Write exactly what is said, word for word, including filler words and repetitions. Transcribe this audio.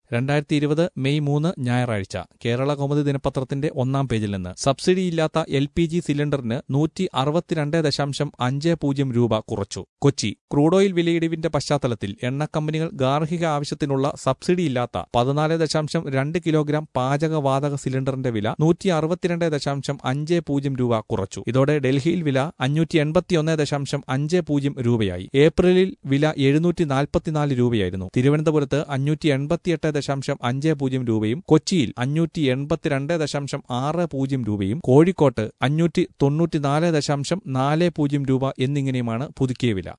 രണ്ടായിരത്തി ഇരുപത് മെയ് മൂന്ന് ഞായറാഴ്ച കേരള കൗമുദി ദിനപത്രത്തിന്റെ ഒന്നാം പേജിൽ നിന്ന് സബ്സിഡിയില്ലാത്ത എൽ പി ജി സിലിണ്ടറിന് നൂറ്റി അറുപത്തിരണ്ട് ദശാംശം അഞ്ച് പൂജ്യം രൂപ കുറച്ചു. കൊച്ചി ക്രൂഡ് ഓയിൽ വിലയിടിവിന്റെ പശ്ചാത്തലത്തിൽ എണ്ണക്കമ്പനികൾ ഗാർഹിക ആവശ്യത്തിനുള്ള സബ്സിഡിയില്ലാത്ത പതിനാല് ദശാംശം രണ്ട് കിലോഗ്രാം പാചകവാതക സിലിണ്ടറിന്റെ വില നൂറ്റി അറുപത്തിരണ്ട് ദശാംശം അഞ്ച് പൂജ്യം രൂപ കുറച്ചു. ഇതോടെ ഡൽഹിയിൽ വില അഞ്ഞൂറ്റി എൺപത്തിയൊന്ന് ദശാംശം അഞ്ച് പൂജ്യം രൂപയായി. ഏപ്രിലിൽ വില എഴുന്നൂറ്റി നാൽപ്പത്തിനാല് രൂപയായിരുന്നു. തിരുവനന്തപുരത്ത് അഞ്ഞൂറ്റി എൺപത്തിയെട്ട് ദശാംശം അഞ്ച് പൂജ്യം രൂപയും കൊച്ചിയിൽ അഞ്ഞൂറ്റി എൺപത്തിരണ്ട് ദശാംശം ആറ് പൂജ്യം രൂപയും കോഴിക്കോട്ട് അഞ്ഞൂറ്റി തൊണ്ണൂറ്റിനാല് ദശാംശം നാല് പൂജ്യം രൂപ എന്നിങ്ങനെയുമാണ് പുതുക്കിയ വില.